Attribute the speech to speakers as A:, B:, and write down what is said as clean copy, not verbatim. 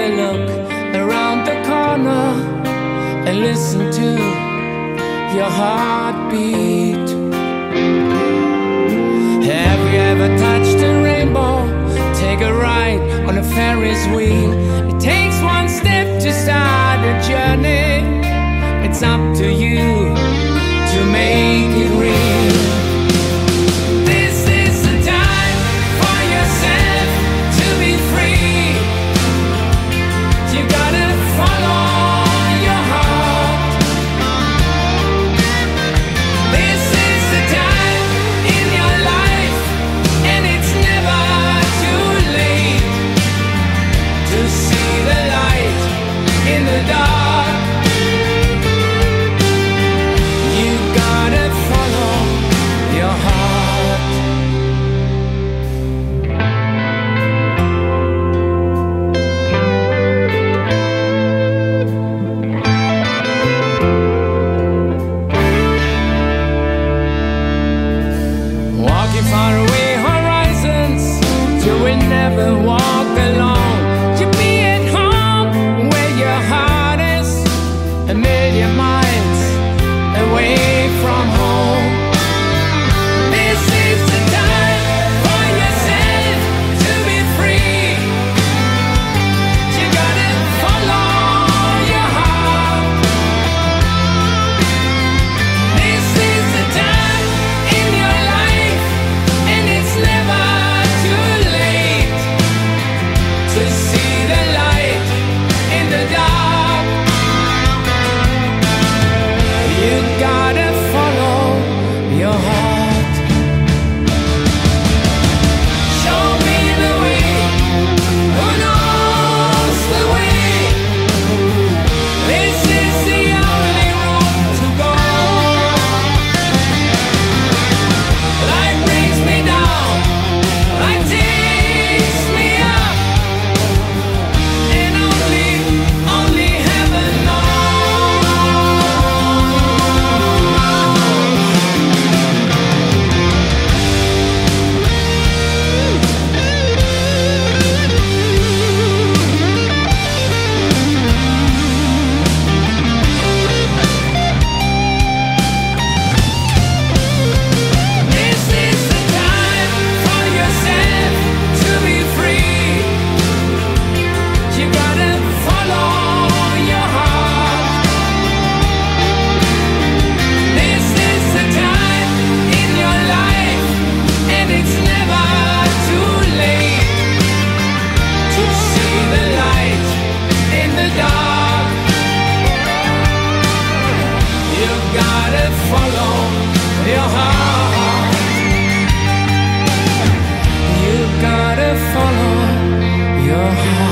A: a look around the corner and listen to your heartbeat. Have you ever touched a rainbow? Take a ride on a Ferris wheel. It takes one step to start a journey. It's up to you to make it real. This is the time for yourself to be free. You gotta follow your heart. This is the time in your life, and it's never too late to see the light in the dark. You gotta follow your heart. Walking far away horizons, you will never walk alone. You'll be at home where your heart is, a million miles away from home. This is the time for yourself to be free. You gotta follow your heart. This is the time in your life, and it's never too late to see the light in the dark. You gotta follow your heart. Show me the way, who knows the way? This is the only road to go. Life brings me down, life takes me up, and only heaven knows. This is the time for yourself to be free. You gotta follow your heart. This is the time in your life, and it's never too late to see the light in the dark. You gotta follow your heart. You gotta follow your heart.